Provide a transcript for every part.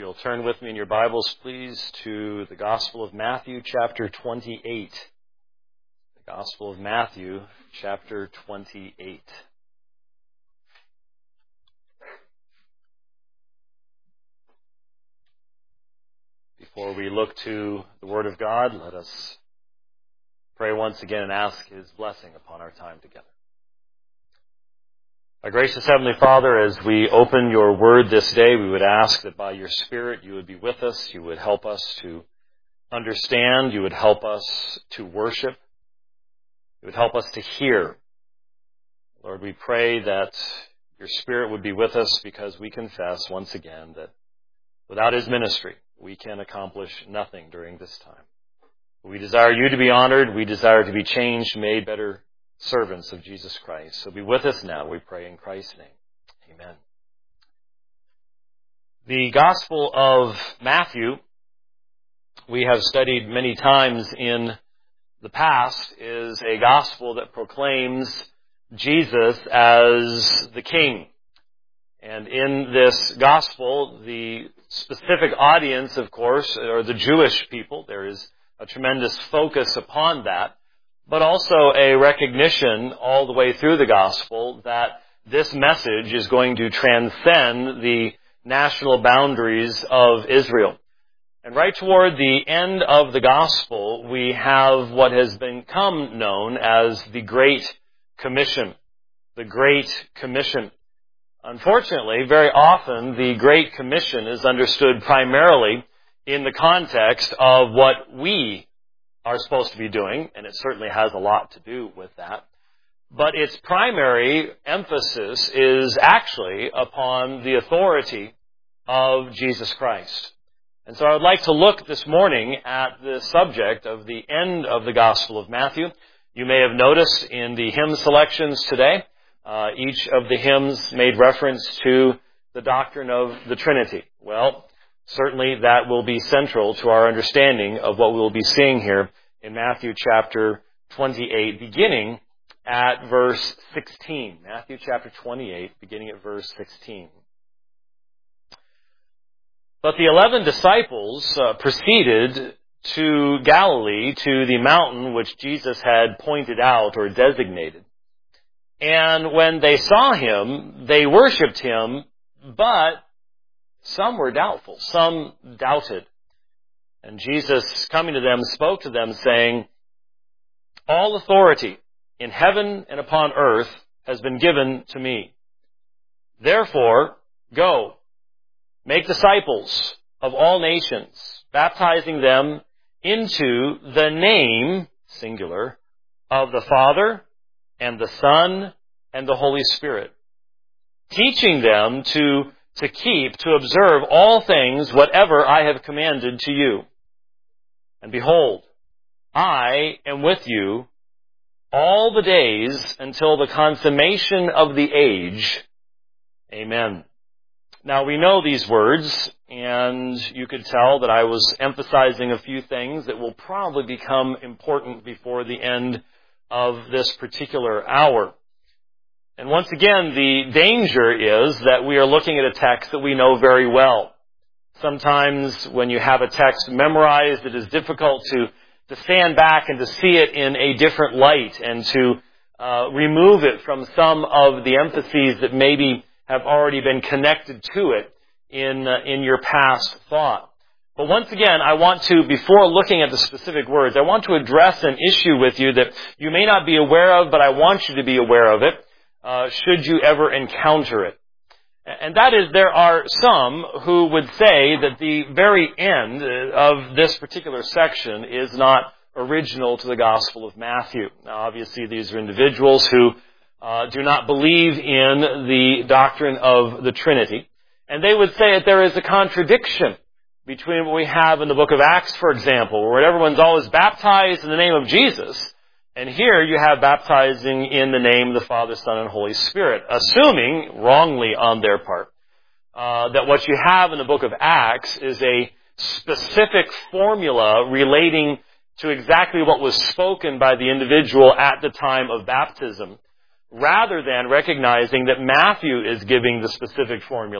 you'll turn with me in your Bibles, please, to the Gospel of Matthew, chapter 28. The Gospel of Matthew, chapter 28. Before we look to the Word of God, let us pray once again and ask His blessing upon our time together. Our gracious Heavenly Father, as we open your Word this day, we would ask that by your Spirit you would be with us, you would help us to understand, you would help us to worship, you would help us to hear. Lord, we pray that your Spirit would be with us because we confess once again that without His ministry, we can accomplish nothing during this time. We desire you to be honored, we desire to be changed, made better servants of Jesus Christ. So be with us now, we pray in Christ's name. Amen. The Gospel of Matthew, we have studied many times in the past, is a gospel that proclaims Jesus as the King. And in this gospel, the specific audience, of course, are the Jewish people. There is a tremendous focus upon that, but also a recognition all the way through the gospel that this message is going to transcend the national boundaries of Israel. And right toward the end of the gospel, we have what has become known as the Great Commission. The Great Commission. Unfortunately, very often the Great Commission is understood primarily in the context of what we are supposed to be doing, and it certainly has a lot to do with that. But its primary emphasis is actually upon the authority of Jesus Christ. And so I would like to look this morning at the subject of the end of the Gospel of Matthew. You may have noticed in the hymn selections today, each of the hymns made reference to the doctrine of the Trinity. Well, certainly that will be central to our understanding of what we will be seeing here in Matthew chapter 28, beginning at verse 16. Matthew chapter 28, beginning at verse 16. But the 11 disciples proceeded to Galilee, to the mountain which Jesus had pointed out or designated. And when they saw him, they worshipped him, but some were doubtful, some doubted. And Jesus, coming to them, spoke to them, saying, "All authority in heaven and upon earth has been given to me. Therefore, go, make disciples of all nations, baptizing them into the name, singular, of the Father and the Son and the Holy Spirit, teaching them to observe all things whatever I have commanded to you. And behold, I am with you all the days until the consummation of the age. Amen." Now we know these words, and you could tell that I was emphasizing a few things that will probably become important before the end of this particular hour. And once again, the danger is that we are looking at a text that we know very well. Sometimes when you have a text memorized, it is difficult to stand back and to see it in a different light and to remove it from some of the emphases that maybe have already been connected to it in your past thought. But once again, I want to, before looking at the specific words, I want to address an issue with you that you may not be aware of, but I want you to be aware of it, should you ever encounter it. And that is, there are some who would say that the very end of this particular section is not original to the Gospel of Matthew. Now, obviously, these are individuals who do not believe in the doctrine of the Trinity. And they would say that there is a contradiction between what we have in the book of Acts, for example, where everyone's always baptized in the name of Jesus, and here you have baptizing in the name of the Father, Son, and Holy Spirit, assuming, wrongly on their part, that what you have in the book of Acts is a specific formula relating to exactly what was spoken by the individual at the time of baptism, rather than recognizing that Matthew is giving the specific formula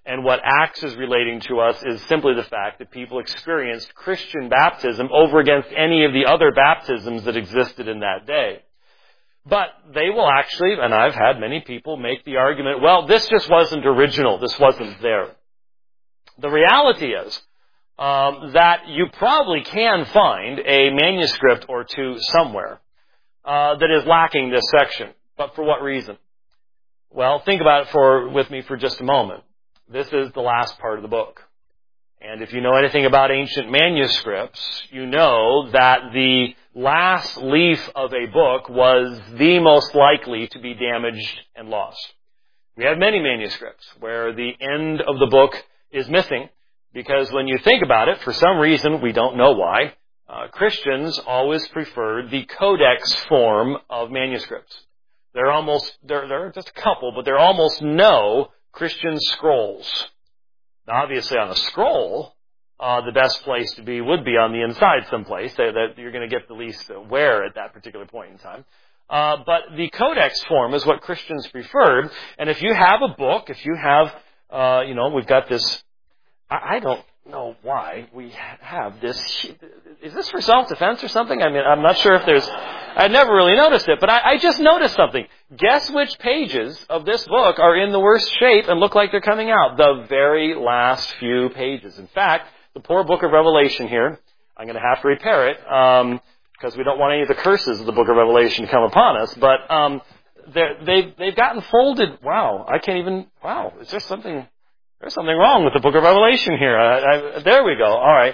And what Acts is relating to us is simply the fact that people experienced Christian baptism over against any of the other baptisms that existed in that day. But they will actually, and I've had many people make the argument, well, this just wasn't original. This wasn't there. The reality is that you probably can find a manuscript or two somewhere that is lacking this section. But for what reason? Well, think about it with me for just a moment. This is the last part of the book. And if you know anything about ancient manuscripts, you know that the last leaf of a book was the most likely to be damaged and lost. We have many manuscripts where the end of the book is missing because when you think about it, for some reason, we don't know why, Christians always preferred the codex form of manuscripts. There are just a couple, but there are almost no Christian scrolls. Now, obviously, on a scroll, the best place to be would be on the inside someplace that you're going to get the least wear at that particular point in time. But the codex form is what Christians preferred. And if you have a book, if you have, we've got this, I don't know why we have this. Is this for self-defense or something? I mean, I'm not sure if I never really noticed it, but I just noticed something. Guess which pages of this book are in the worst shape and look like they're coming out? The very last few pages. In fact, the poor book of Revelation here, I'm going to have to repair it, because we don't want any of the curses of the book of Revelation to come upon us, but they've gotten folded. Wow, is there something... There's something wrong with the book of Revelation here. There we go. All right.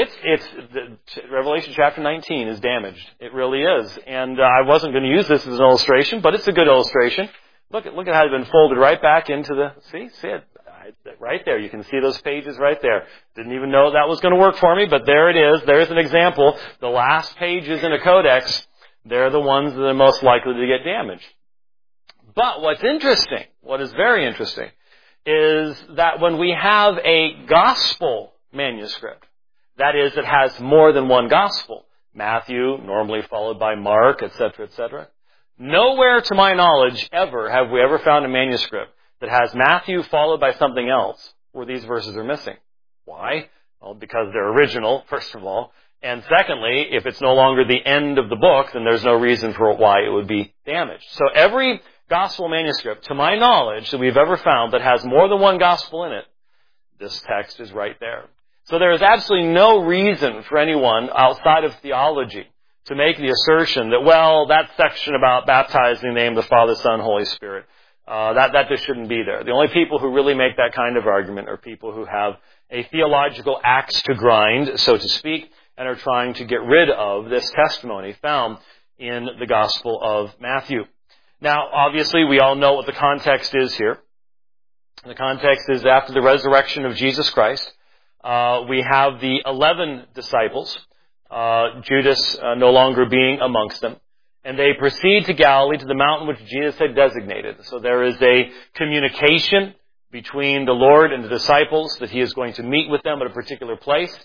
Revelation chapter 19 is damaged. It really is. And I wasn't going to use this as an illustration, but it's a good illustration. Look at how it's been folded right back into the, see it? Right there. You can see those pages right there. Didn't even know that was going to work for me, but there it is. There's an example. The last pages in a codex, they're the ones that are most likely to get damaged. But what is very interesting, is that when we have a gospel manuscript, that is, it has more than one gospel, Matthew, normally followed by Mark, etc., etc., nowhere to my knowledge have we ever found a manuscript that has Matthew followed by something else where these verses are missing. Why? Well, because they're original, first of all. And secondly, if it's no longer the end of the book, then there's no reason for why it would be damaged. So every gospel manuscript, to my knowledge, that we've ever found that has more than one gospel in it, this text is right there. So there is absolutely no reason for anyone outside of theology to make the assertion that, well, that section about baptizing in the name of the Father, Son, Holy Spirit, that just shouldn't be there. The only people who really make that kind of argument are people who have a theological axe to grind, so to speak, and are trying to get rid of this testimony found in the Gospel of Matthew. Now, obviously, we all know what the context is here. The context is after the resurrection of Jesus Christ. We have the 11 disciples, Judas no longer being amongst them. And they proceed to Galilee, to the mountain which Jesus had designated. So there is a communication between the Lord and the disciples that He is going to meet with them at a particular place.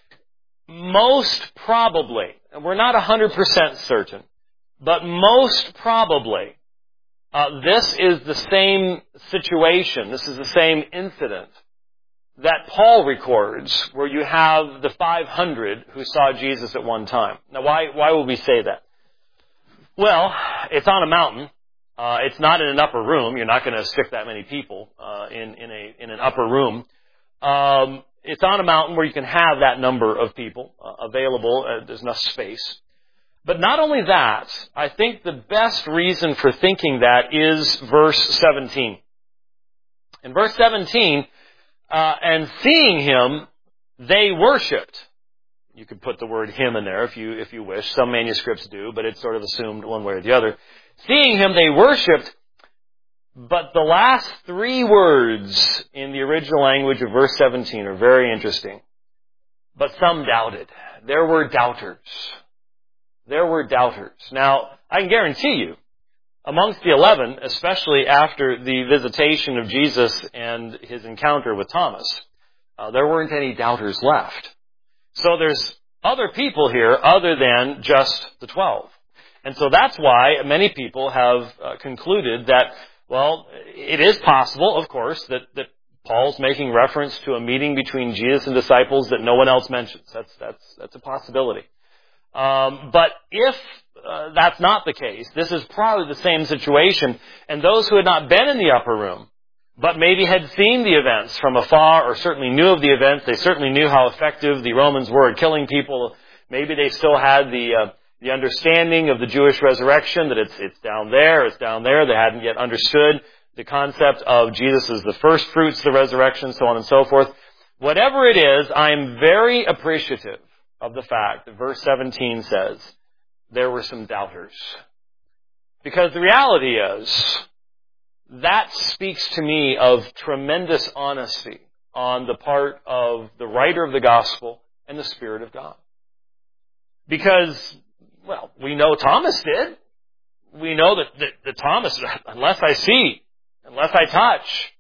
Most probably, and we're not 100% certain, but most probably, this is the same situation, this is the same incident that Paul records where you have the 500 who saw Jesus at one time. Now, why would we say that? Well, it's on a mountain. It's not in an upper room. You're not going to stick that many people in an upper room. It's on a mountain where you can have that number of people available. There's enough space. But not only that, I think the best reason for thinking that is verse 17. In verse 17, and seeing Him, they worshipped. You could put the word Him in there if you wish. Some manuscripts do, but it's sort of assumed one way or the other. Seeing Him, they worshipped. But the last three words in the original language of verse 17 are very interesting. But some doubted. There were doubters. There were doubters. Now, I can guarantee you, amongst the 11, especially after the visitation of Jesus and His encounter with Thomas, there weren't any doubters left. So there's other people here other than just the 12. And so that's why many people have concluded that, well, it is possible, of course, that Paul's making reference to a meeting between Jesus and disciples that no one else mentions. That's a possibility. But if that's not the case, this is probably the same situation. And those who had not been in the upper room, but maybe had seen the events from afar, or certainly knew of the events, they certainly knew how effective the Romans were at killing people. Maybe they still had the understanding of the Jewish resurrection, that it's down there, it's down there. They hadn't yet understood the concept of Jesus as the first fruits of the resurrection, so on and so forth. Whatever it is, I'm very appreciative of the fact that verse 17 says there were some doubters. Because the reality is, that speaks to me of tremendous honesty on the part of the writer of the gospel and the Spirit of God. Because, well, we know Thomas did. We know that Thomas, unless I see, unless I touch,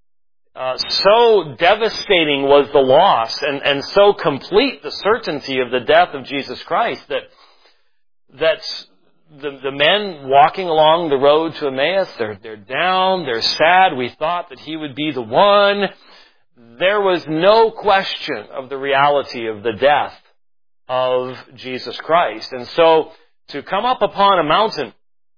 so devastating was the loss and so complete the certainty of the death of Jesus Christ that the men walking along the road to Emmaus, they're down, they're sad. We thought that he would be the one. There was no question of the reality of the death of Jesus Christ. And so to come up upon a mountain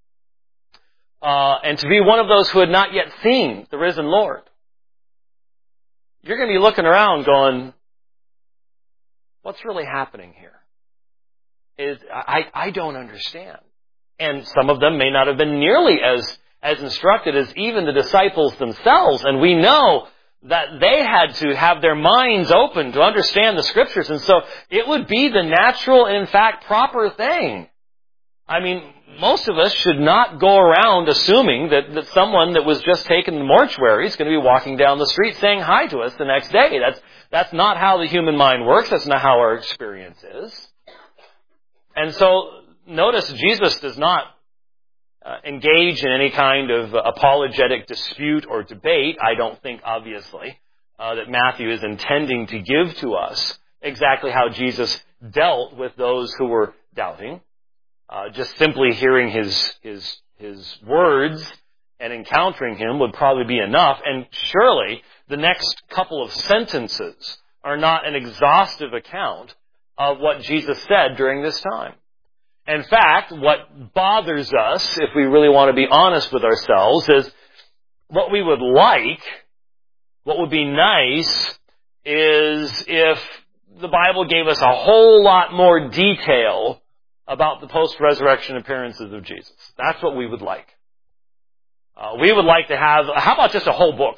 and to be one of those who had not yet seen the risen Lord, you're going to be looking around going, what's really happening here? I don't understand. And some of them may not have been nearly as instructed as even the disciples themselves. And we know that they had to have their minds open to understand the Scriptures. And so it would be the natural and, in fact, proper thing. I mean, most of us should not go around assuming that someone that was just taken in the mortuary is going to be walking down the street saying hi to us the next day. That's not how the human mind works. That's not how our experience is. And so, notice Jesus does not engage in any kind of apologetic dispute or debate. I don't think, obviously, that Matthew is intending to give to us exactly how Jesus dealt with those who were doubting. Just simply hearing his words and encountering him would probably be enough. And surely the next couple of sentences are not an exhaustive account of what Jesus said during this time. In fact, what bothers us, if we really want to be honest with ourselves, is what we would like, what would be nice, is if the Bible gave us a whole lot more detail about the post-resurrection appearances of Jesus. That's what we would like. We would like to have, how about just a whole book?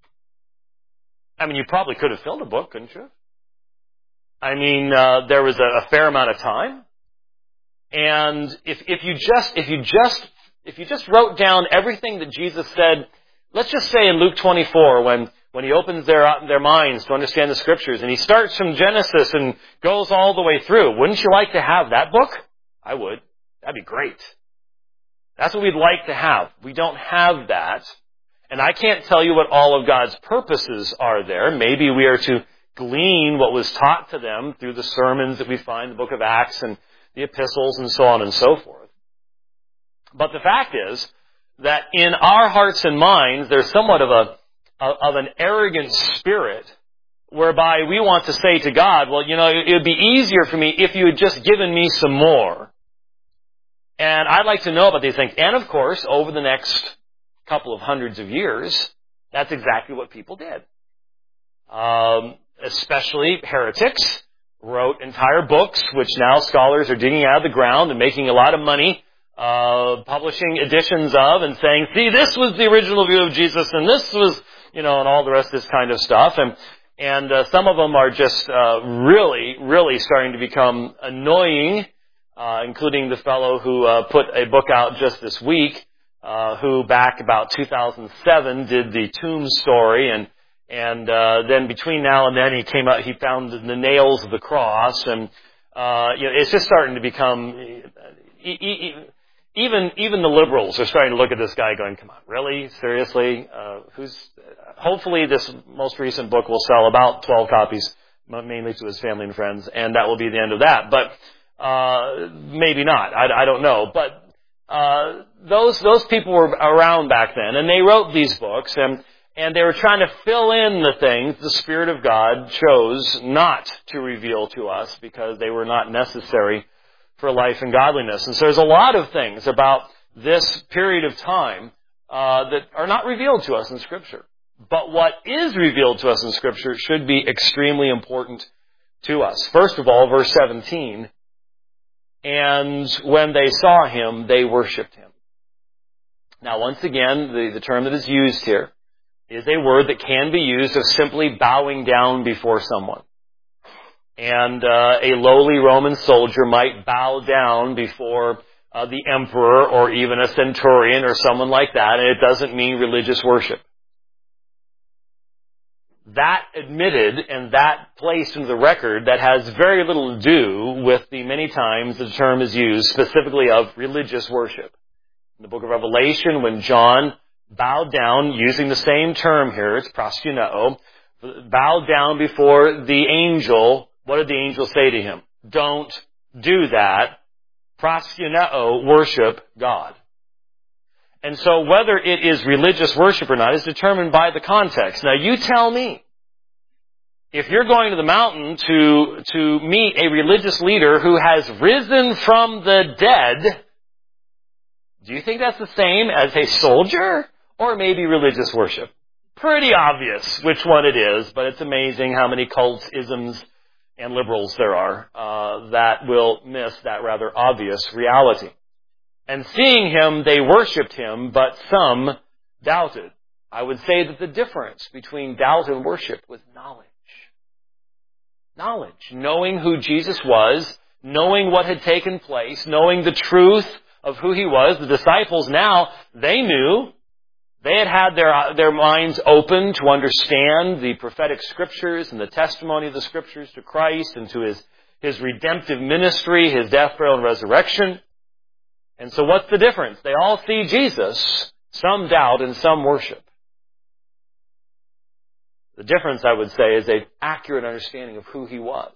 I mean, you probably could have filled a book, couldn't you? I mean, there was a fair amount of time. And if you just wrote down everything that Jesus said, let's just say in Luke 24, when he opens their minds to understand the Scriptures, and he starts from Genesis and goes all the way through, wouldn't you like to have that book? I would. That'd be great. That's what we'd like to have. We don't have that. And I can't tell you what all of God's purposes are there. Maybe we are to glean what was taught to them through the sermons that we find in the book of Acts and the epistles and so on and so forth. But the fact is that in our hearts and minds, there's somewhat of an arrogant spirit whereby we want to say to God, well, you know, it would be easier for me if you had just given me some more. And I'd like to know about these things. And of course, over the next couple of hundreds of years, that's exactly what people did. Especially heretics wrote entire books, which now scholars are digging out of the ground and making a lot of money, publishing editions of and saying, see, this was the original view of Jesus and this was, you know, and all the rest of this kind of stuff. And some of them are just really, really starting to become annoying, including the fellow who put a book out just this week, who back about 2007 did the tomb story, and then between now and then he found the nails of the cross, and you know, it's just starting to become even the liberals are starting to look at this guy going, come on, really? Seriously? Hopefully this most recent book will sell about 12 copies, mainly to his family and friends, and that will be the end of that. But maybe not. I don't know. But those people were around back then, and they wrote these books, And they were trying to fill in the things the Spirit of God chose not to reveal to us because they were not necessary for life and godliness. And so there's a lot of things about this period of time that are not revealed to us in Scripture. But what is revealed to us in Scripture should be extremely important to us. First of all, verse 17, and when they saw him, they worshipped him. Now, once again, the term that is used here is a word that can be used of simply bowing down before someone. And a lowly Roman soldier might bow down before the emperor or even a centurion or someone like that, and it doesn't mean religious worship. That admitted and that placed into the record that has very little to do with the many times the term is used specifically of religious worship. In the book of Revelation, when John bowed down, using the same term here, it's proskuneo, bowed down before the angel, what did the angel say to him? Don't do that. Proskuneo, worship God. And so whether it is religious worship or not is determined by the context. Now you tell me, if you're going to the mountain to meet a religious leader who has risen from the dead, do you think that's the same as a soldier or maybe religious worship? Pretty obvious which one it is, but it's amazing how many cults, isms, and liberals there are that will miss that rather obvious reality. And seeing him, they worshipped him, but some doubted. I would say that the difference between doubt and worship was knowledge. Knowledge. Knowing who Jesus was, knowing what had taken place, knowing the truth of who he was. The disciples now, they knew. They had their minds open to understand the prophetic scriptures and the testimony of the scriptures to Christ and to his redemptive ministry, his death, burial, and resurrection. And so what's the difference? They all see Jesus, some doubt and some worship. The difference, I would say, is an accurate understanding of who he was.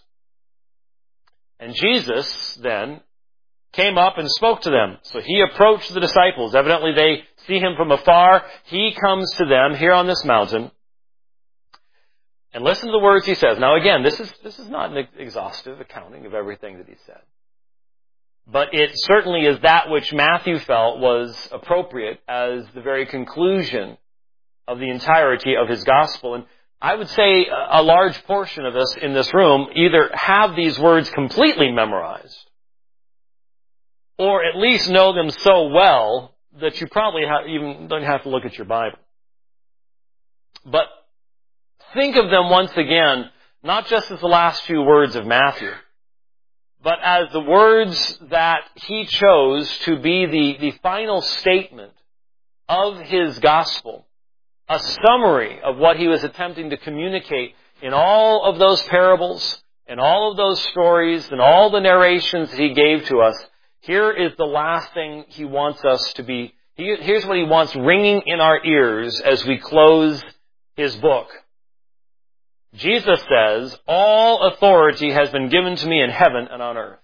And Jesus, then, came up and spoke to them. So he approached the disciples. Evidently, they see him from afar. He comes to them here on this mountain. And listen to the words he says. Now, again, this is not an exhaustive accounting of everything that he said. But it certainly is that which Matthew felt was appropriate as the very conclusion of the entirety of his gospel. And I would say a large portion of us in this room either have these words completely memorized or at least know them so well that you probably even don't have to look at your Bible. But think of them once again, not just as the last few words of Matthew, but as the words that he chose to be the final statement of his gospel, a summary of what he was attempting to communicate in all of those parables and all of those stories and all the narrations that he gave to us. Here is the last thing he wants us to be. Here's what he wants ringing in our ears as we close his book. Jesus says, all authority has been given to me in heaven and on earth.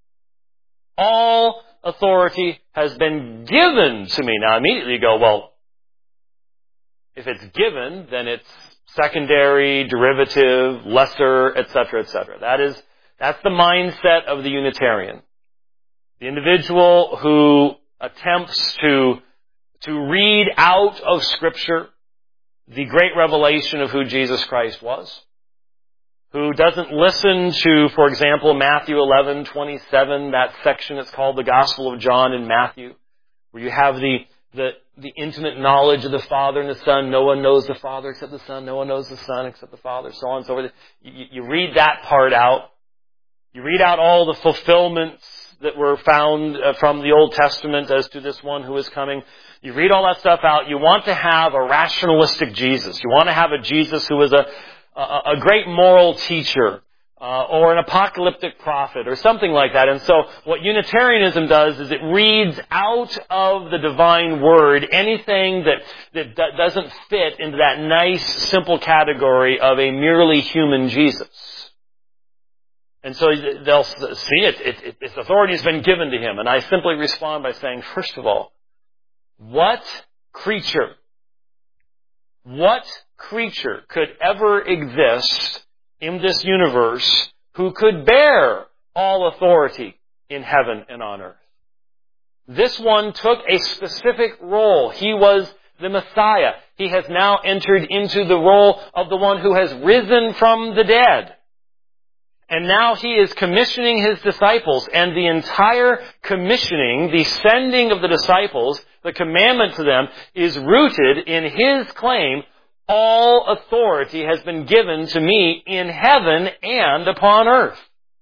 All authority has been given to me. Now immediately you go, well, if it's given, then it's secondary, derivative, lesser, etc., etc. That's the mindset of the Unitarian. The individual who attempts to read out of Scripture the great revelation of who Jesus Christ was, who doesn't listen to, for example, Matthew 11:27, that section that's called the Gospel of John in Matthew, where you have the intimate knowledge of the Father and the Son. No one knows the Father except the Son. No one knows the Son except the Father. So on and so forth. You read that part out. You read out all the fulfillments that were found from the Old Testament as to this one who is coming. You read all that stuff out. You want to have a rationalistic Jesus. You want to have a Jesus who is a great moral teacher, or an apocalyptic prophet, or something like that. And so what Unitarianism does is it reads out of the divine word anything that doesn't fit into that nice, simple category of a merely human Jesus. And so they'll see its authority has been given to him. And I simply respond by saying, first of all, what creature What creature could ever exist in this universe who could bear all authority in heaven and on earth? This one took a specific role. He was the Messiah. He has now entered into the role of the one who has risen from the dead. And now he is commissioning his disciples, and the entire commissioning, the sending of the disciples, the commandment to them, is rooted in his claim, all authority has been given to me in heaven and upon earth.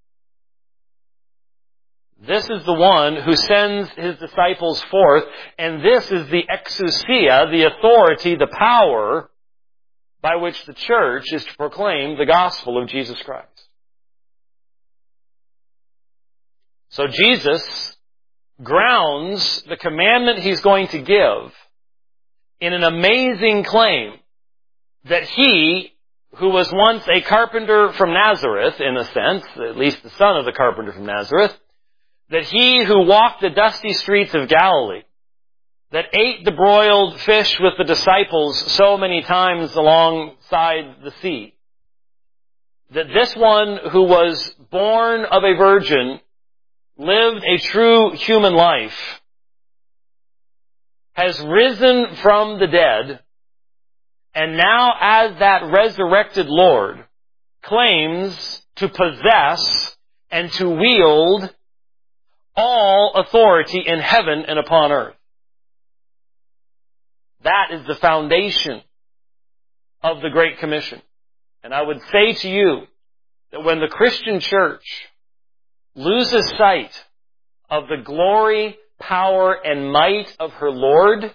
This is the one who sends his disciples forth, and this is the exousia, the authority, the power by which the church is to proclaim the gospel of Jesus Christ. So Jesus grounds the commandment he's going to give in an amazing claim that he, who was once a carpenter from Nazareth, in a sense, at least the son of the carpenter from Nazareth, that he who walked the dusty streets of Galilee, that ate the broiled fish with the disciples so many times alongside the sea, that this one who was born of a virgin, lived a true human life, has risen from the dead, and now as that resurrected Lord claims to possess and to wield all authority in heaven and upon earth. That is the foundation of the Great Commission. And I would say to you that when the Christian church loses sight of the glory, power, and might of her Lord,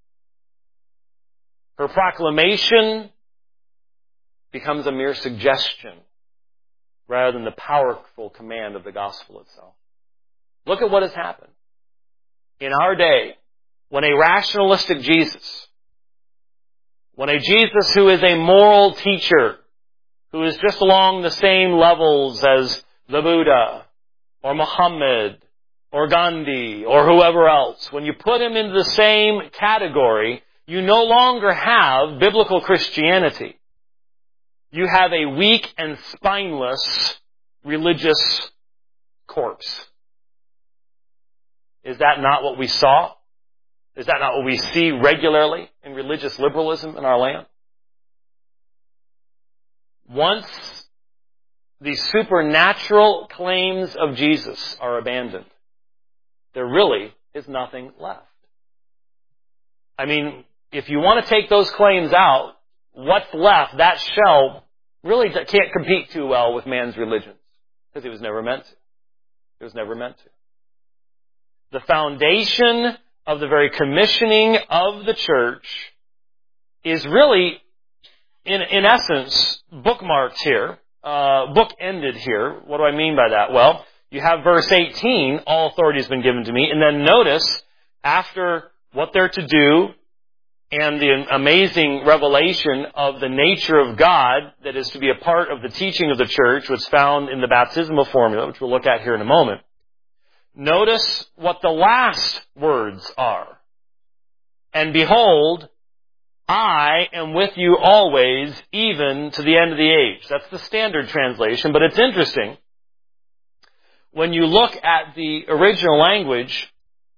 her proclamation becomes a mere suggestion rather than the powerful command of the gospel itself. Look at what has happened. In our day, when a rationalistic Jesus, when a Jesus who is a moral teacher, who is just along the same levels as the Buddha, or Muhammad, or Gandhi, or whoever else, when you put him into the same category, you no longer have biblical Christianity. You have a weak and spineless religious corpse. Is that not what we saw? Is that not what we see regularly in religious liberalism in our land? Once the supernatural claims of Jesus are abandoned, there really is nothing left. I mean, if you want to take those claims out, what's left, that shell, really can't compete too well with man's religion. Because it was never meant to. It was never meant to. The foundation of the very commissioning of the church is really, in essence, bookmarked here, book-ended here. What do I mean by that? Well, you have verse 18, all authority has been given to me, and then notice, after what they're to do, and the amazing revelation of the nature of God that is to be a part of the teaching of the church, which is found in the baptismal formula, which we'll look at here in a moment. Notice what the last words are. And behold, I am with you always, even to the end of the age. That's the standard translation, but it's interesting. When you look at the original language,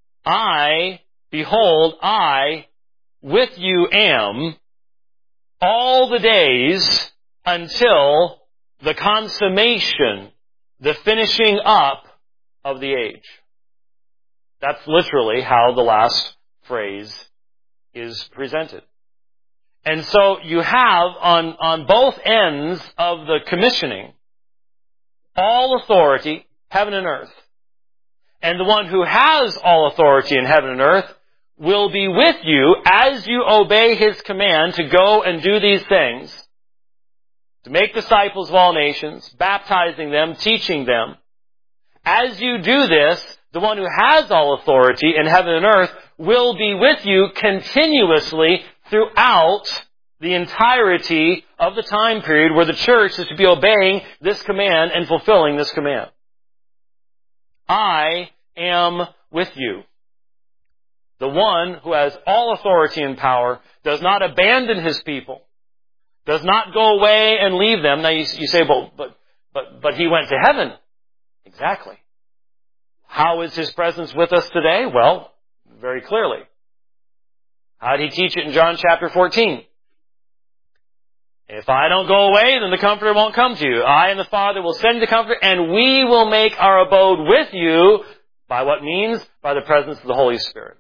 behold, I with you am all the days until the consummation, the finishing up of the age. That's literally how the last phrase is presented. And so you have on both ends of the commissioning all authority, heaven and earth. And the one who has all authority in heaven and earth will be with you as you obey his command to go and do these things, to make disciples of all nations, baptizing them, teaching them. As you do this, the one who has all authority in heaven and earth will be with you continuously throughout the entirety of the time period where the church is to be obeying this command and fulfilling this command. I am with you. the one who has all authority and power, does not abandon his people, does not go away and leave them. Now you say, but he went to heaven. Exactly. How is his presence with us today? Well, very clearly. How did he teach it in John chapter 14? If I don't go away, then the Comforter won't come to you. I and the Father will send the Comforter, and we will make our abode with you. By what means? By the presence of the Holy Spirit.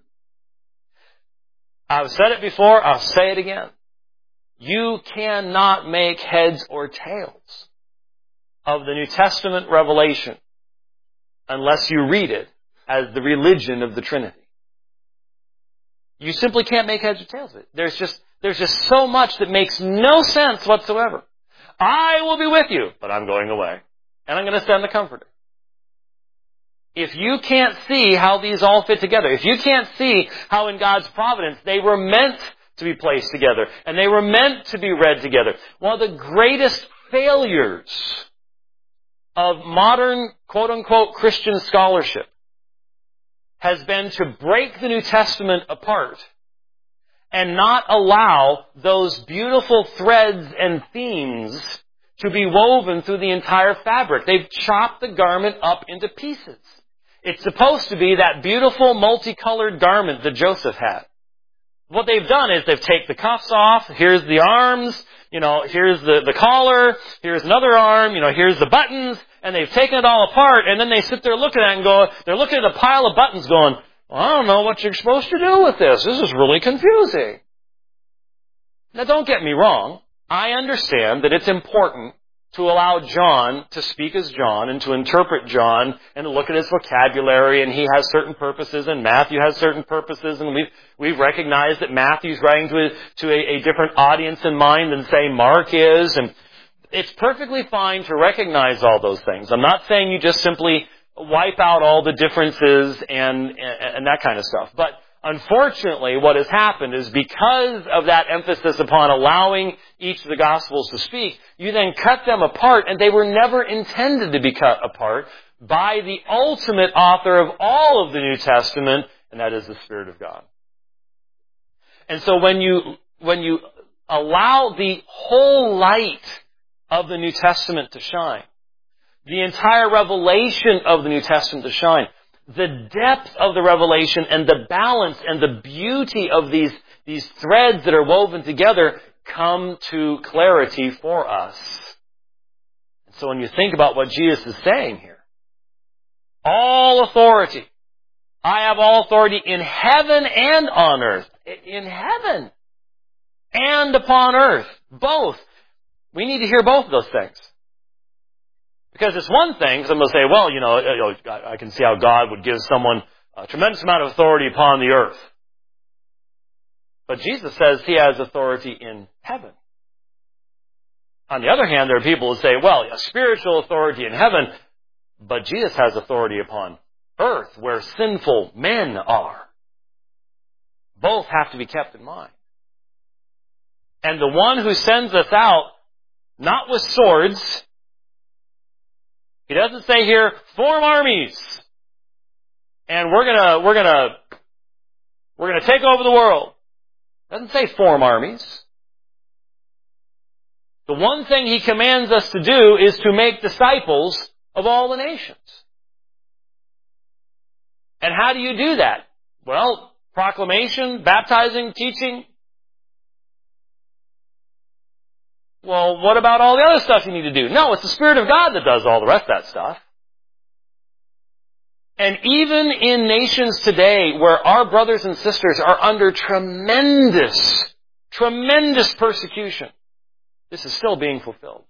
I've said it before, I'll say it again. You cannot make heads or tails of the New Testament revelation unless you read it as the religion of the Trinity. You simply can't make heads or tails of it. There's just so much that makes no sense whatsoever. I will be with you, but I'm going away. And I'm going to send the Comforter. If you can't see how these all fit together, if you can't see how in God's providence they were meant to be placed together, and they were meant to be read together, one of the greatest failures of modern, quote-unquote, Christian scholarship has been to break the New Testament apart and not allow those beautiful threads and themes to be woven through the entire fabric. They've chopped the garment up into pieces. It's supposed to be that beautiful multicolored garment that Joseph had. What they've done is they've taken the cuffs off, here's the arms, here's the collar, here's another arm, here's the buttons, and they've taken it all apart, and then they sit there looking at it and go, they're looking at a pile of buttons going, well, I don't know what you're supposed to do with this. This is really confusing. Now don't get me wrong. I understand that it's important to allow John to speak as John and to interpret John and to look at his vocabulary, and he has certain purposes and Matthew has certain purposes, and we've recognized that Matthew's writing to a different audience in mind than, say, Mark is, and it's perfectly fine to recognize all those things. I'm not saying you just simply wipe out all the differences and that kind of stuff. But unfortunately, what has happened is because of that emphasis upon allowing each of the Gospels to speak, you then cut them apart, and they were never intended to be cut apart by the ultimate author of all of the New Testament, and that is the Spirit of God. And so when you allow the whole light of the New Testament to shine, the entire revelation of the New Testament to shine, the depth of the revelation and the balance and the beauty of these threads that are woven together come to clarity for us. So when you think about what Jesus is saying here, all authority, I have all authority in heaven and on earth. In heaven and upon earth. Both. We need to hear both of those things. Because it's one thing, some will say, well, I can see how God would give someone a tremendous amount of authority upon the earth. But Jesus says he has authority in heaven. On the other hand, there are people who say, well, spiritual authority in heaven, but Jesus has authority upon earth where sinful men are. Both have to be kept in mind. And the one who sends us out, not with swords, he doesn't say here, form armies, and we're gonna take over the world. It doesn't say form armies. The one thing he commands us to do is to make disciples of all the nations. And how do you do that? Well, proclamation, baptizing, teaching. Well, what about all the other stuff you need to do? No, it's the Spirit of God that does all the rest of that stuff. And even in nations today where our brothers and sisters are under tremendous persecution, this is still being fulfilled.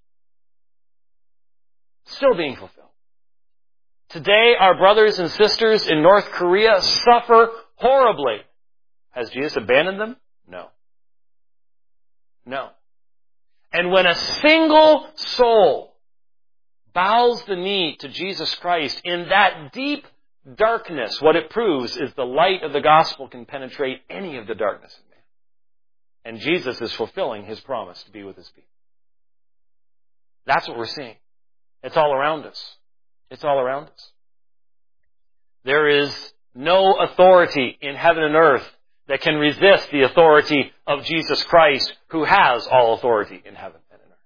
Still being fulfilled. Today, our brothers and sisters in North Korea suffer horribly. Has Jesus abandoned them? No. No. And when a single soul bows the knee to Jesus Christ in that deep darkness, what it proves is the light of the gospel can penetrate any of the darkness of man. And Jesus is fulfilling his promise to be with his people. That's what we're seeing. It's all around us. It's all around us. There is no authority in heaven and earth that can resist the authority of Jesus Christ, who has all authority in heaven and in earth.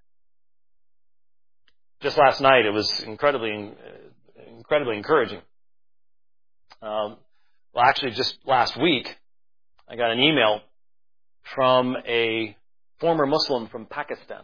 Just last night, it was incredibly encouraging. Actually, just last week, I got an email from a former Muslim from Pakistan.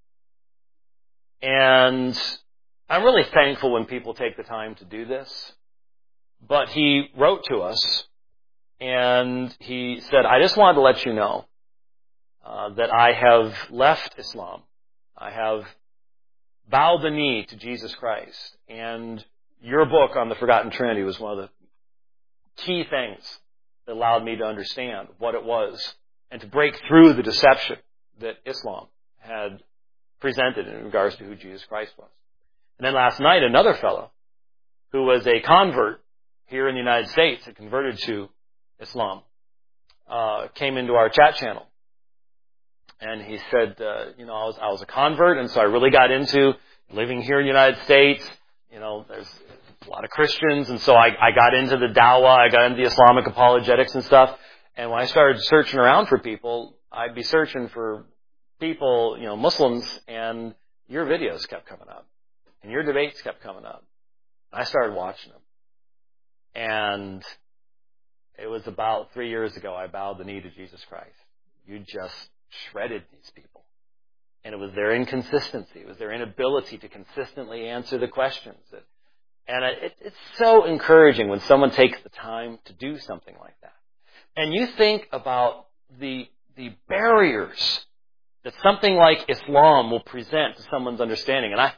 And I'm really thankful when people take the time to do this. But he wrote to us, and he said, I just wanted to let you know that I have left Islam. I have bowed the knee to Jesus Christ. And your book on the Forgotten Trinity was one of the key things that allowed me to understand what it was and to break through the deception that Islam had presented in regards to who Jesus Christ was. And then last night, another fellow who was a convert here in the United States, had converted to Islam, came into our chat channel. And he said, I was a convert, and so I really got into living here in the United States. There's a lot of Christians, and so I got into the dawah, I got into the Islamic apologetics and stuff. And when I started searching around for people, I'd be searching for people, Muslims, and your videos kept coming up. And your debates kept coming up. And I started watching them. And it was about 3 years ago I bowed the knee to Jesus Christ. You just shredded these people. And it was their inconsistency. It was their inability to consistently answer the questions. And it's so encouraging when someone takes the time to do something like that. And you think about the barriers that something like Islam will present to someone's understanding. And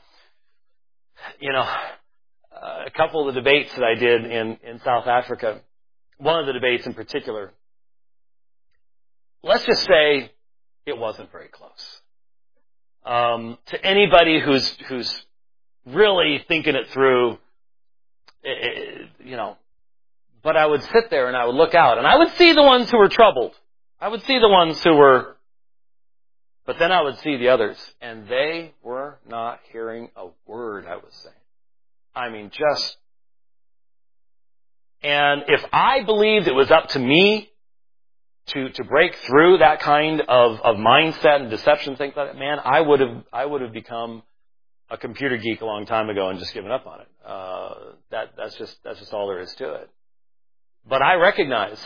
a couple of the debates that I did in South Africa, one of the debates in particular, let's just say it wasn't very close. To anybody who's really thinking it through, but I would sit there and I would look out and I would see the ones who were troubled. I would see the ones who were, but then I would see the others, and they were not hearing a word I was saying. And if I believed it was up to me to break through that kind of mindset and deception, things like that, man, I would have become a computer geek a long time ago and just given up on it. That's just all there is to it. But I recognize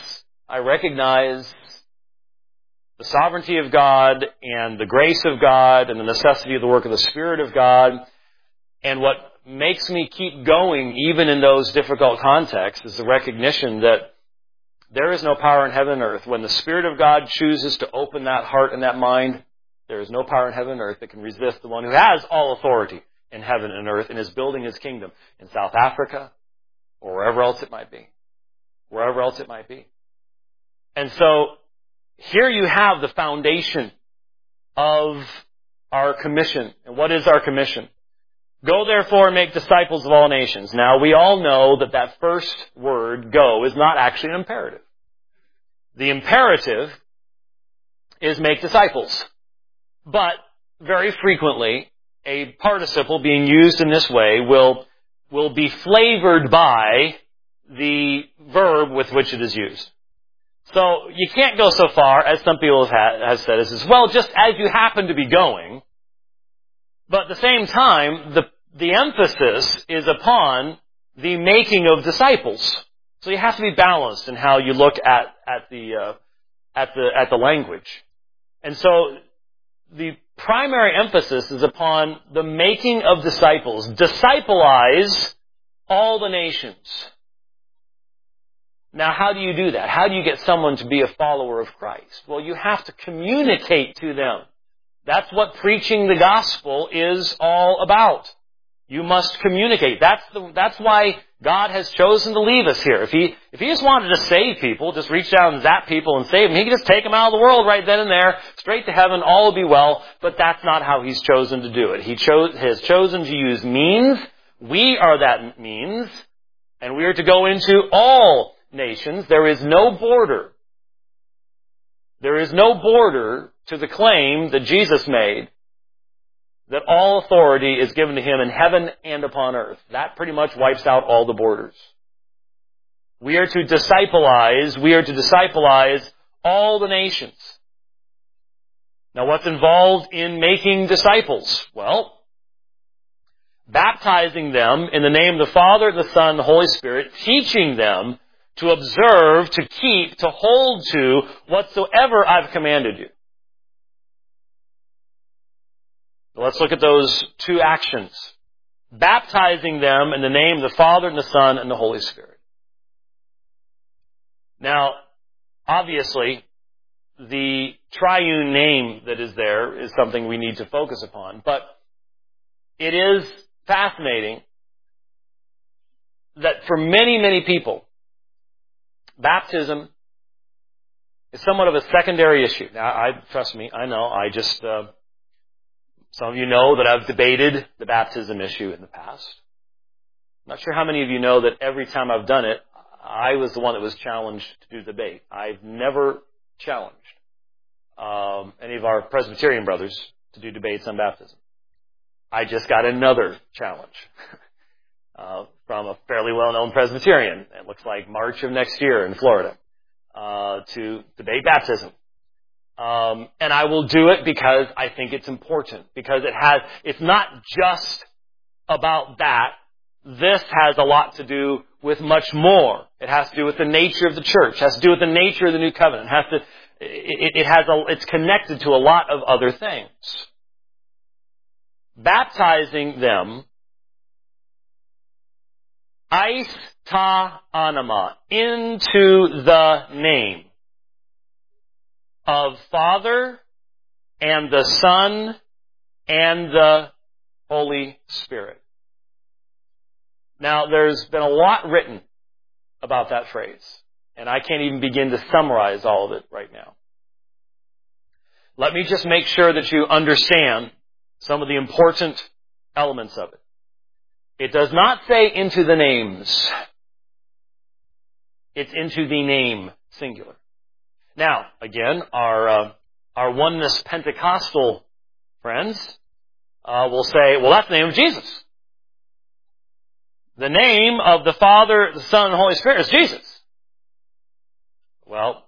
the sovereignty of God and the grace of God and the necessity of the work of the Spirit of God. And what makes me keep going even in those difficult contexts is the recognition that there is no power in heaven and earth. When the Spirit of God chooses to open that heart and that mind, there is no power in heaven and earth that can resist the one who has all authority in heaven and earth and is building his kingdom in South Africa or wherever else it might be. Wherever else it might be. And so here you have the foundation of our commission. And what is our commission? Go therefore and make disciples of all nations. Now we all know that first word, go, is not actually an imperative. The imperative is make disciples. But very frequently, a participle being used in this way will be flavored by the verb with which it is used. So you can't go so far, as some people have said, as well, just as you happen to be going. But at the same time, the emphasis is upon the making of disciples. So you have to be balanced in how you look at the language. And so the primary emphasis is upon the making of disciples. Discipleize all the nations. Now, how do you do that? How do you get someone to be a follower of Christ? Well, you have to communicate to them. That's what preaching the gospel is all about. You must communicate. That's why God has chosen to leave us here. If he just wanted to save people, just reach down and zap people and save them, he could just take them out of the world right then and there, straight to heaven, all will be well. But that's not how he's chosen to do it. He has chosen to use means. We are that means. And we are to go into all nations. There is no border. There is no border to the claim that Jesus made that all authority is given to him in heaven and upon earth. That pretty much wipes out all the borders. We are to discipleize all the nations. Now, what's involved in making disciples? Well, baptizing them in the name of the Father, the Son, and the Holy Spirit, teaching them to observe, to keep, to hold to whatsoever I've commanded you. Let's look at those two actions. Baptizing them in the name of the Father, and the Son, and the Holy Spirit. Now, obviously, the triune name that is there is something we need to focus upon. But it is fascinating that for many, many people, baptism is somewhat of a secondary issue. Now, trust me, I know. Some of you know that I've debated the baptism issue in the past. I'm not sure how many of you know that every time I've done it, I was the one that was challenged to do the debate. I've never challenged any of our Presbyterian brothers to do debates on baptism. I just got another challenge from a fairly well-known Presbyterian. It looks like March of next year in Florida to debate baptism. And I will do it because I think it's important. Because it's not just about that. This has a lot to do with much more. It has to do with the nature of the church. It has to do with the nature of the new covenant. It's connected to a lot of other things. Baptizing them, eis ta anima, into the name of Father and the Son and the Holy Spirit. Now, there's been a lot written about that phrase, and I can't even begin to summarize all of it right now. Let me just make sure that you understand some of the important elements of it. It does not say into the names. It's into the name, singular. Now, again, our oneness Pentecostal friends will say, well, that's the name of Jesus. The name of the Father, the Son, and the Holy Spirit is Jesus. Well,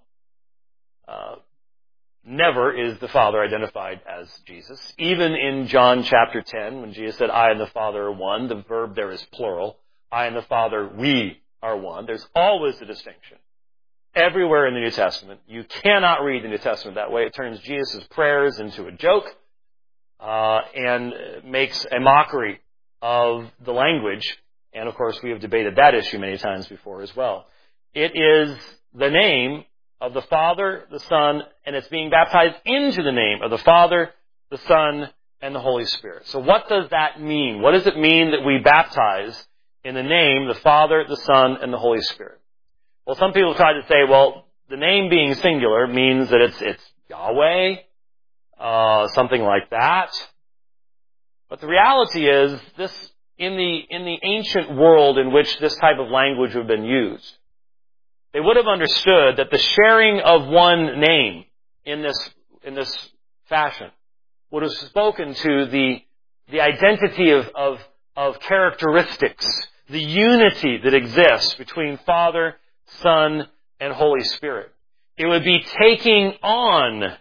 never is the Father identified as Jesus. Even in John chapter 10, when Jesus said, I and the Father are one, the verb there is plural. I and the Father, we are one. There's always a distinction. Everywhere in the New Testament. You cannot read the New Testament that way. It turns Jesus' prayers into a joke and makes a mockery of the language. And, of course, we have debated that issue many times before as well. It is the name of the Father, the Son, and it's being baptized into the name of the Father, the Son, and the Holy Spirit. So what does that mean? What does it mean that we baptize in the name, the Father, the Son, and the Holy Spirit? Well, some people try to say, well, the name being singular means that it's Yahweh, something like that. But the reality is, this in the ancient world in which this type of language would have been used, they would have understood that the sharing of one name in this fashion would have spoken to the identity of characteristics, the unity that exists between Father, Son, and Holy Spirit. It would be taking on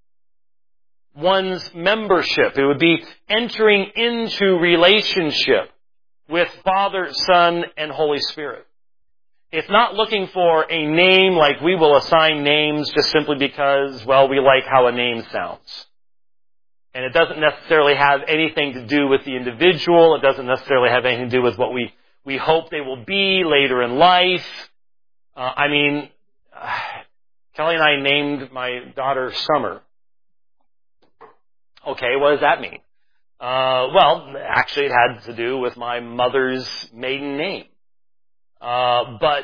one's membership. It would be entering into relationship with Father, Son, and Holy Spirit. It's not looking for a name like we will assign names just simply because, well, we like how a name sounds. And it doesn't necessarily have anything to do with the individual. It doesn't necessarily have anything to do with what we hope they will be later in life. Kelly and I named my daughter Summer. Okay, what does that mean? Well, actually it had to do with my mother's maiden name. But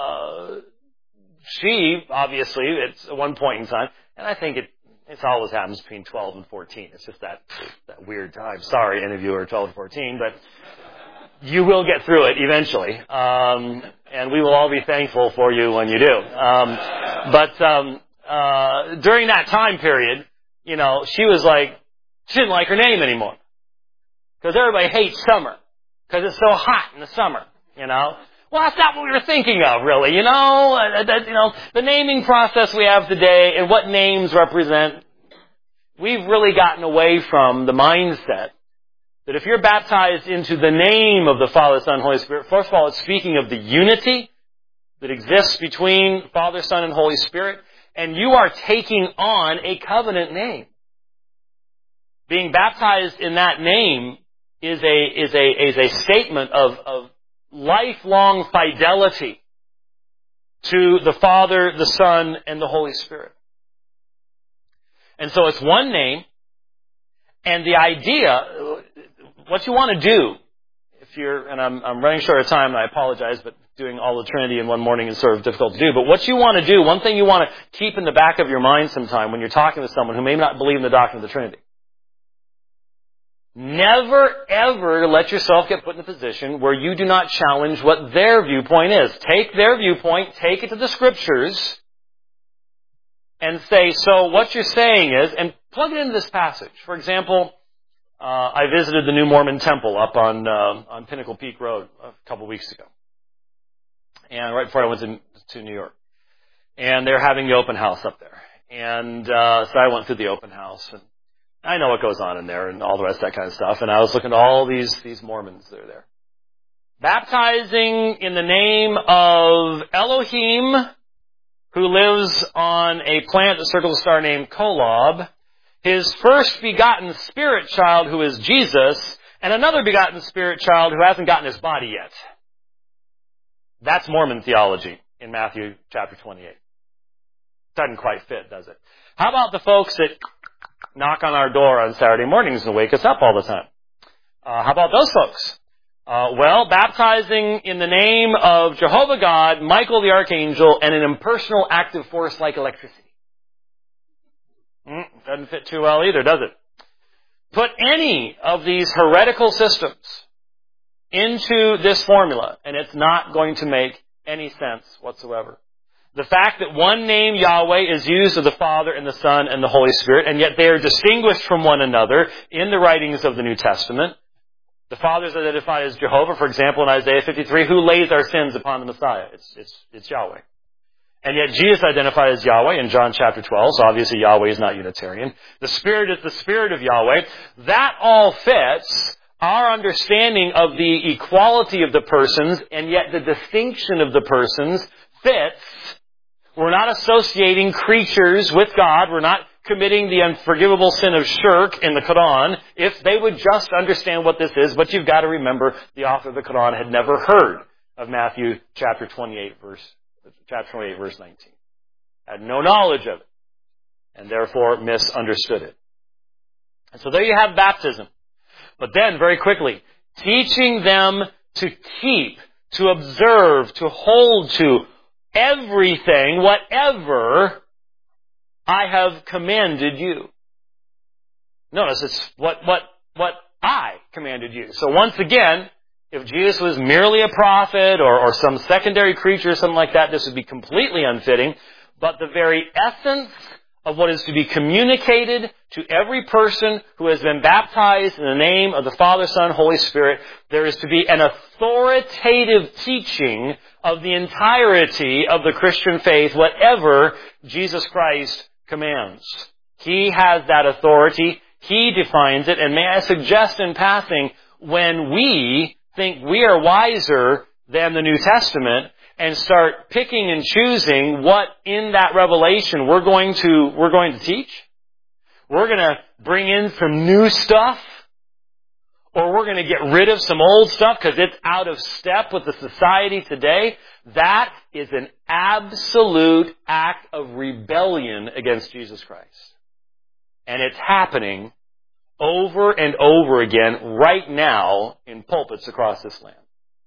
she, obviously, it's at one point in time, and I think it always happens between 12 and 14. It's just that weird time. Sorry, any of you who are 12 and 14, but you will get through it eventually. And we will all be thankful for you when you do. But during that time period, she was like, she didn't like her name anymore. Because everybody hates summer. Because it's so hot in the summer, Well, that's not what we were thinking of, really. The naming process we have today and what names represent, we've really gotten away from the mindset that if you're baptized into the name of the Father, Son, and Holy Spirit, first of all, it's speaking of the unity that exists between Father, Son, and Holy Spirit, and you are taking on a covenant name. Being baptized in that name is a statement of lifelong fidelity to the Father, the Son, and the Holy Spirit. And so it's one name, and the idea, what you want to do, and I'm running short of time, and I apologize, but doing all the Trinity in one morning is sort of difficult to do. But what you want to do, one thing you want to keep in the back of your mind sometime when you're talking with someone who may not believe in the doctrine of the Trinity. Never, ever let yourself get put in a position where you do not challenge what their viewpoint is. Take their viewpoint, take it to the Scriptures, and say, so what you're saying is, and plug it into this passage. For example, I visited the New Mormon Temple up on Pinnacle Peak Road a couple of weeks ago. And right before I went to New York. And they're having the open house up there. And so I went through the open house, and I know what goes on in there and all the rest of that kind of stuff. And I was looking at all these Mormons that are there. Baptizing in the name of Elohim, who lives on a planet that circles a star named Kolob, his first begotten spirit child, who is Jesus, and another begotten spirit child who hasn't gotten his body yet. That's Mormon theology in Matthew chapter 28. Doesn't quite fit, does it? How about the folks that knock on our door on Saturday mornings and wake us up all the time? How about those folks? Baptizing in the name of Jehovah God, Michael the Archangel, and an impersonal active force like electricity. Doesn't fit too well either, does it? Put any of these heretical systems into this formula, and it's not going to make any sense whatsoever. The fact that one name, Yahweh, is used of the Father and the Son and the Holy Spirit, and yet they are distinguished from one another in the writings of the New Testament. The Father is identified as Jehovah, for example, in Isaiah 53, who lays our sins upon the Messiah. It's Yahweh. And yet Jesus identified as Yahweh in John chapter 12, so obviously Yahweh is not Unitarian. The Spirit is the Spirit of Yahweh. That all fits our understanding of the equality of the persons, and yet the distinction of the persons fits. We're not associating creatures with God. We're not committing the unforgivable sin of shirk in the Quran. If they would just understand what this is, but you've got to remember the author of the Quran had never heard of Matthew chapter 28 verse 19. Had no knowledge of it, and therefore misunderstood it. And so there you have baptism. But then, very quickly, teaching them to keep, to observe, to hold to everything, whatever I have commanded you. Notice it's what I commanded you. So once again, if Jesus was merely a prophet or some secondary creature or something like that, this would be completely unfitting. But the very essence of what is to be communicated to every person who has been baptized in the name of the Father, Son, Holy Spirit, there is to be an authoritative teaching of the entirety of the Christian faith, whatever Jesus Christ commands. He has that authority. He defines it. And may I suggest in passing, when we think we are wiser than the New Testament and start picking and choosing what in that revelation we're going to teach, we're going to bring in some new stuff, or we're going to get rid of some old stuff because it's out of step with the society today, that is an absolute act of rebellion against Jesus Christ. And it's happening over and over again right now in pulpits across this land.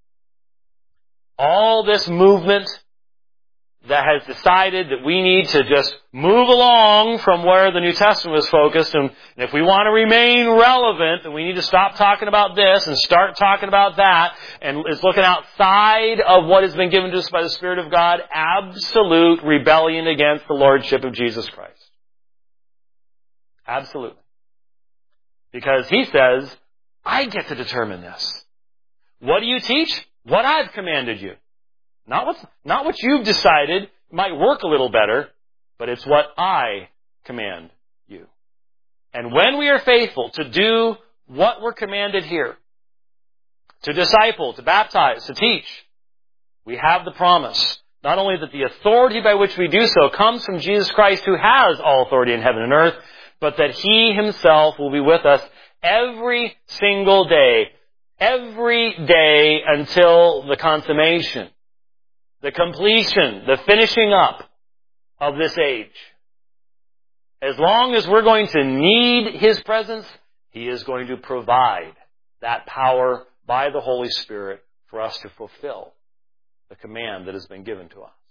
All this movement that has decided that we need to just move along from where the New Testament was focused, and if we want to remain relevant, then we need to stop talking about this and start talking about that, and is looking outside of what has been given to us by the Spirit of God, absolute rebellion against the Lordship of Jesus Christ. Absolutely. Because He says, I get to determine this. What do you teach? What I've commanded you. Not what you've decided might work a little better, but it's what I command you. And when we are faithful to do what we're commanded here, to disciple, to baptize, to teach, we have the promise, not only that the authority by which we do so comes from Jesus Christ, who has all authority in heaven and earth, but that He Himself will be with us every single day, every day until the consummation, the completion, the finishing up of this age. As long as we're going to need His presence, He is going to provide that power by the Holy Spirit for us to fulfill the command that has been given to us.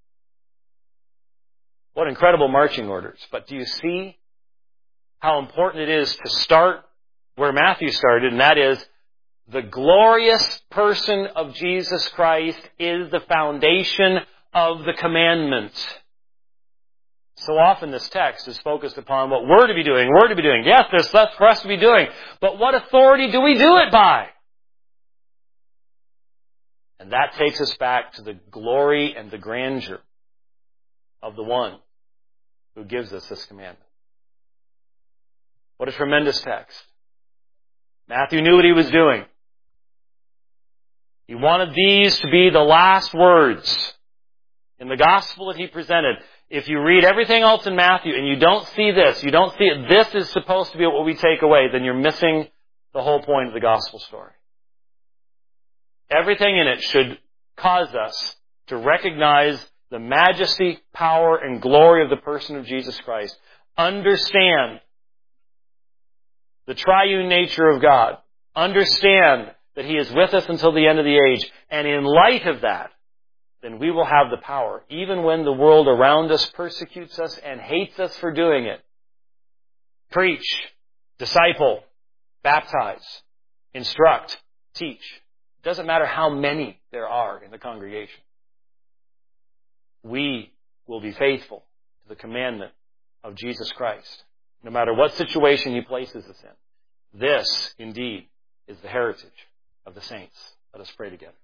What incredible marching orders. But do you see how important it is to start where Matthew started, and that is, the glorious person of Jesus Christ is the foundation of the commandment. So often this text is focused upon what we're to be doing. Yes, there's stuff for us to be doing. But what authority do we do it by? And that takes us back to the glory and the grandeur of the one who gives us this commandment. What a tremendous text. Matthew knew what he was doing. He wanted these to be the last words in the gospel that he presented. If you read everything else in Matthew and you don't see this, you don't see it, this is supposed to be what we take away, then you're missing the whole point of the gospel story. Everything in it should cause us to recognize the majesty, power, and glory of the person of Jesus Christ. Understand the triune nature of God. Understand that He is with us until the end of the age. And in light of that, then we will have the power, even when the world around us persecutes us and hates us for doing it. Preach, disciple, baptize, instruct, teach. It doesn't matter how many there are in the congregation. We will be faithful to the commandment of Jesus Christ, no matter what situation He places us in. This, indeed, is the heritage of the saints. Let us pray together.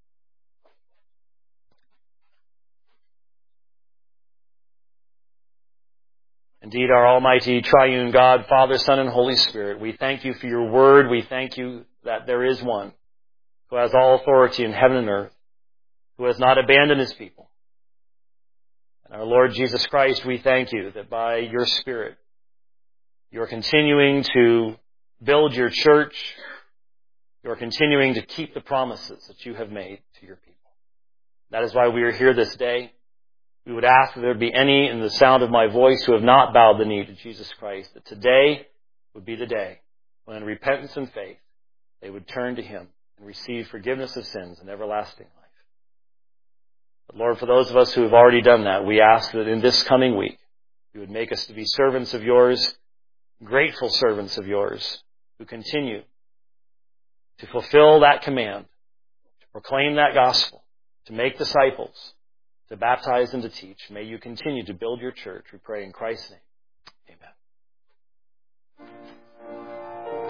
Indeed, our almighty triune God, Father, Son, and Holy Spirit, we thank You for Your word. We thank You that there is one who has all authority in heaven and earth, who has not abandoned His people. And our Lord Jesus Christ, we thank You that by Your Spirit, You are continuing to build Your church. You are continuing to keep the promises that You have made to Your people. That is why we are here this day. We would ask that there be any in the sound of my voice who have not bowed the knee to Jesus Christ, that today would be the day when in repentance and faith they would turn to Him and receive forgiveness of sins and everlasting life. But Lord, for those of us who have already done that, we ask that in this coming week, You would make us to be servants of Yours, grateful servants of Yours, who continue to fulfill that command, to proclaim that gospel, to make disciples, to baptize and to teach. May You continue to build Your church, we pray in Christ's name.